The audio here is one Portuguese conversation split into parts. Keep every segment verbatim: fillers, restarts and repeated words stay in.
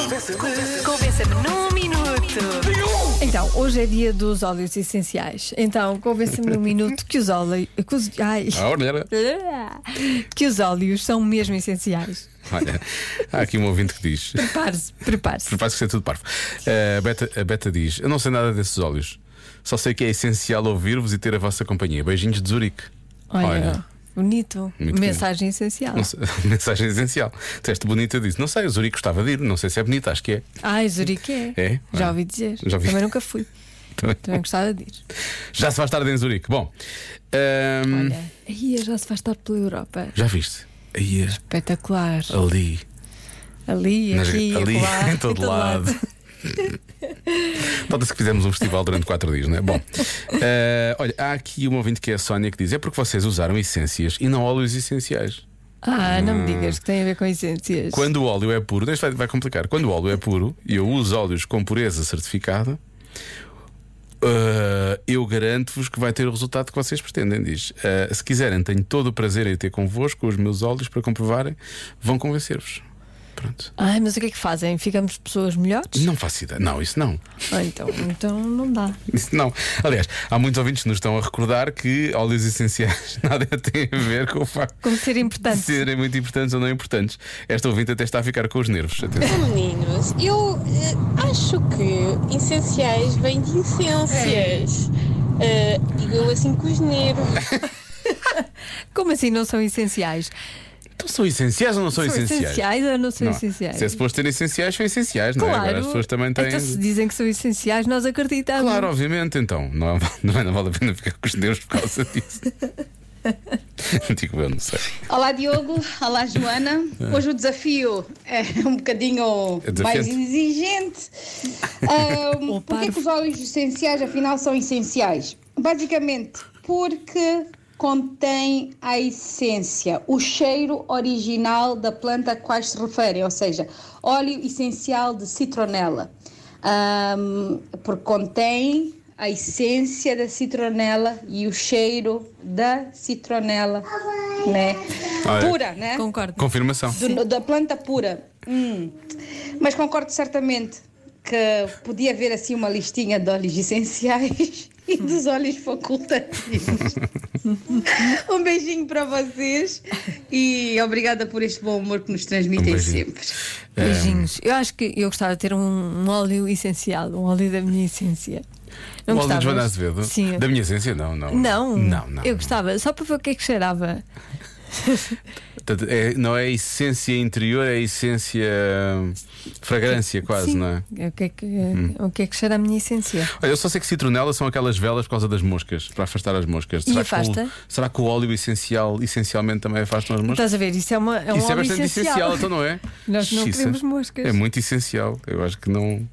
Convença-me num minuto. Então, hoje é dia dos óleos essenciais. Então, convença-me num minuto que os óleos. Que os, ai, que os óleos são mesmo essenciais. Olha, há aqui um ouvinte que diz. Prepare-se, prepare-se. Prepare-se que isso é tudo parvo. Uh, a, Beta, a Beta diz: eu não sei nada desses óleos. Só sei que é essencial ouvir-vos e ter a vossa companhia. Beijinhos de Zurique. Olha, Olha. bonito. Muito Mensagem essencial. Não sei, mensagem essencial. Teste bonito, eu disse: não sei, o Zurique gostava de ir. Não sei se é bonito, acho que é. Ai, Zurique é. É? Já Ah. ouvi dizer. Já ouvi. Também nunca fui. Também. Também gostava de ir. Já se vai estar em Zurique. Bom, um, Olha, aí já se vai estar pela Europa. já viste? Aí, Espetacular. ali, Ali, nas- aqui, ali acolá, em todo lado. Nota-se que fizemos um festival durante quatro dias, não é? Bom, eh, olha, há aqui um ouvinte que é a Sónia que diz: é porque vocês usaram essências e não óleos essenciais. Ah, não me digas que tem a ver com essências. Quando o óleo é puro, isto vai, vai complicar. Quando o óleo é puro e eu uso óleos com pureza certificada, eh, eu garanto-vos que vai ter o resultado que vocês pretendem. Diz: eh, se quiserem, tenho todo o prazer em ter convosco os meus óleos para comprovarem, vão convencer-vos. Pronto. Ai, mas o que é que fazem? Ficamos pessoas melhores? Não faço ideia. Não, isso não. Ah, então, então não dá. Isso não. Aliás, há muitos ouvintes que nos estão a recordar que óleos essenciais nada tem a ver com o facto Como ser de importante. serem muito importantes ou não importantes. Esta ouvinte até está a ficar com os nervos. Atenção. Meninos, eu eh, acho que essenciais vêm de essências. Eh, E eu assim com os nervos. Como assim não são essenciais? Então são essenciais ou não são, São essenciais ou não são Não. essenciais? Se é suposto ter essenciais, são essenciais, não é? Claro. Agora as pessoas também têm. Então, se dizem que são essenciais, nós acreditamos. Claro, obviamente, então. Não, não, não vale a pena ficar com os nervos por causa disso. Digo eu, não sei. Olá Diogo, olá Joana. Hoje o desafio é um bocadinho É desafiante. mais exigente. Ahm, Oh, Porquê parvo. que os óleos essenciais afinal são essenciais? Basicamente porque contém a essência, o cheiro original da planta a quais se referem, ou seja, óleo essencial de citronela. Ahm, porque contém a essência da citronela e o cheiro da citronela, né? Olha. Pura, né? Concordo. Confirmação. Do- da planta pura. Hum. Mas concordo certamente que podia haver assim uma listinha de óleos essenciais e dos óleos facultativos. Um beijinho para vocês e obrigada por este bom humor que nos transmitem Um beijinho. sempre. Beijinhos. Eu acho que eu gostava de ter um, um óleo essencial, um óleo da minha essência. Não O óleo de gostavas? Joana Azevedo? Sim. Da minha essência, não, não. Não, Não, não. eu gostava, só para ver o que é que cheirava. Portanto, é- não é a essência interior, é a essência hum, fragrância, quase, Sim. não é? O que é que, o que é que cheira a minha essência? Olha, eu só sei que citronela são aquelas velas por causa das moscas, para afastar as moscas. E que afasta? o, será que o óleo essencial, essencialmente, também afasta as moscas? Estás a ver? Isso é, uma, é um Isso é óleo bastante essencial. essencial, então não é? Nós não Xiça. queremos moscas. É muito essencial. Eu acho que não.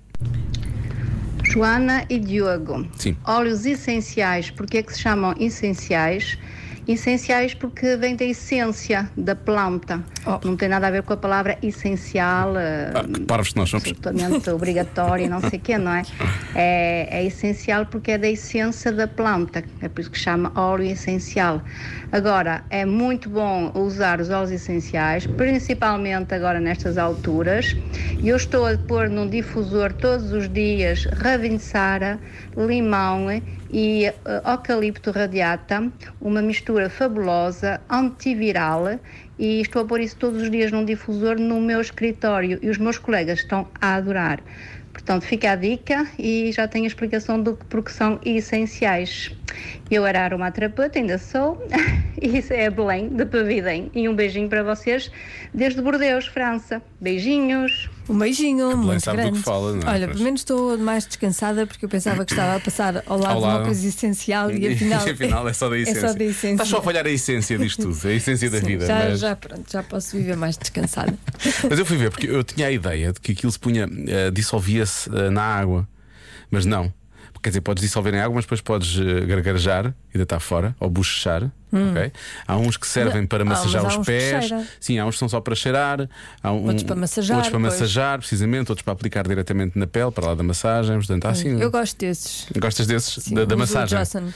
Joana e Diogo. Sim. Óleos essenciais, porque é que se chamam essenciais? Essenciais porque vem da essência da planta. Oh. Não tem nada a ver com a palavra essencial, eh, Ah, que parvos que nós somos. absolutamente obrigatório, não sei o quê, não é? é? É essencial porque é da essência da planta, é por isso que chama óleo essencial. Agora, é muito bom usar os óleos essenciais, principalmente agora nestas alturas. Eu estou a pôr num difusor todos os dias Ravintsara, limão e uh, eucalipto radiata, uma mistura fabulosa, antiviral, e estou a pôr isso todos os dias num difusor no meu escritório e os meus colegas estão a adorar. Portanto, fica a dica e já tenho a explicação do que porque são essenciais. Eu era aromaterapeuta, ainda sou, e isso é Belém, de Pavidem. E um beijinho para vocês desde Bordeaux, França. Beijinhos. Um beijinho Belém muito sabe do grande. que fala, não é? Olha, Pois. pelo menos estou mais descansada porque eu pensava que estava a passar ao lado Ao de uma lado. coisa essencial e afinal, E afinal é só da essência. É só da essência. Estás só a falhar a essência disto tudo, a essência da Sim, vida. já, mas... já, pronto, já posso viver mais descansada. Mas eu fui ver, porque eu tinha a ideia de que aquilo se punha, eh, dissolvia-se eh, na água, mas não. Quer dizer, podes dissolver em água, mas depois podes eh, gargarejar e deitar fora, ou bochechar. ok? Há uns que servem Mas- para ah, massajar mas há os uns que pés. cheiram. Sim, há uns que são só para cheirar, há um- Outros para massajar, outros para pois. massajar, precisamente, outros para aplicar diretamente na pele, para lá da massagem. Portanto, há assim. Eu gosto desses. Gostas desses? Sim, da, da uso o massagem? Johnson.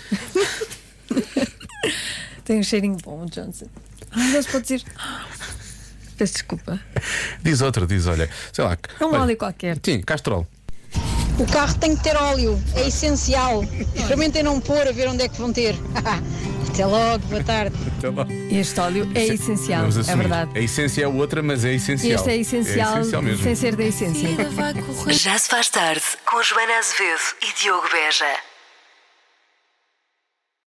Tem um cheirinho bom, o Johnson. Ai, não se pode dizer. Peço desculpa. Diz outra, diz, olha, sei lá. É um olha, óleo qualquer. Sim, castrol. O carro tem que ter óleo, é essencial. Experimentem não pôr a ver onde é que vão ter. Até logo, boa tarde. Até lá. Este óleo é essencial, é verdade. A essência é outra, mas é essencial. Este é essencial, é essencial mesmo. sem ser da essência. Já se faz tarde com Joana Azevedo e Diogo Beja.